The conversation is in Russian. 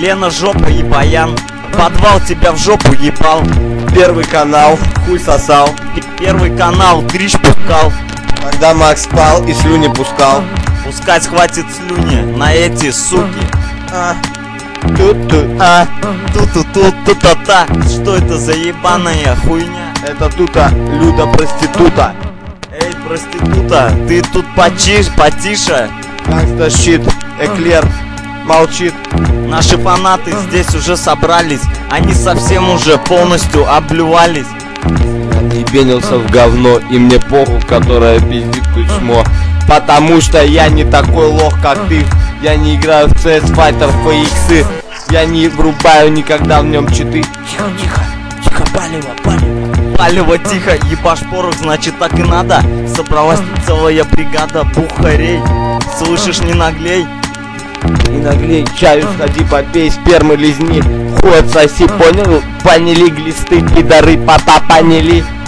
Лена жопа и Баян. Подвал тебя в жопу ебал. Первый канал, хуй сосал. Первый канал, дрищ пускал. Когда Макс спал и слюни пускал. Пускать хватит слюни на эти суки. Тут-тут. Тут-тут-тут-та-та. Что это за ебаная хуйня? Это тута, Люда проститута. Эй, проститута, ты тут потише. Гангста щит, эклер, молчит. Наши фанаты здесь уже собрались. Они совсем уже полностью облювались. Я не бенился в говно, и мне похуй, которая пиздит кучмо. Потому что я не такой лох, как ты. Я не играю в CS Fighter FX. Я не врубаю никогда в нем читы. Тихо, палево, тихо, ебашь порох, значит так и надо. Собралась целая бригада бухарей. Слышишь, не наглей. Не наглей, чаю сходи, попей, спермы лизни. Хуй отсоси, понял? Поняли, глисты, пидоры, пота поняли.